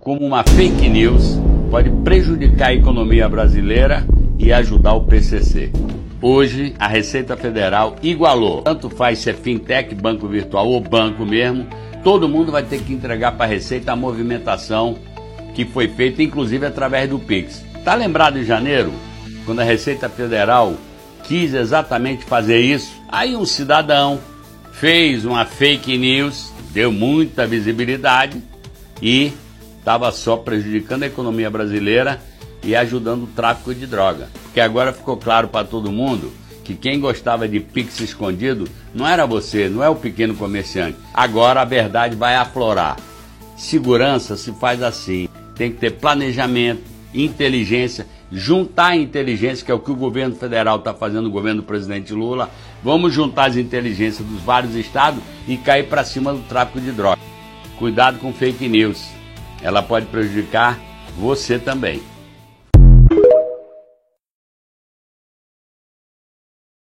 como uma fake news pode prejudicar a economia brasileira e ajudar o PCC. Hoje, a Receita Federal igualou. Tanto faz se é fintech, banco virtual ou banco mesmo, todo mundo vai ter que entregar para a Receita a movimentação que foi feita, inclusive através do Pix. Tá lembrado em janeiro, quando a Receita Federal quis exatamente fazer isso? Aí um cidadão fez uma fake news, deu muita visibilidade e estava só prejudicando a economia brasileira e ajudando o tráfico de droga. Porque agora ficou claro para todo mundo que quem gostava de Pix escondido não era você, não é o pequeno comerciante. Agora a verdade vai aflorar. Segurança se faz assim, tem que ter planejamento, inteligência, juntar a inteligência, que é o que o governo federal está fazendo, o governo do presidente Lula. Vamos juntar as inteligências dos vários estados e cair para cima do tráfico de droga. Cuidado com fake news, ela pode prejudicar você também.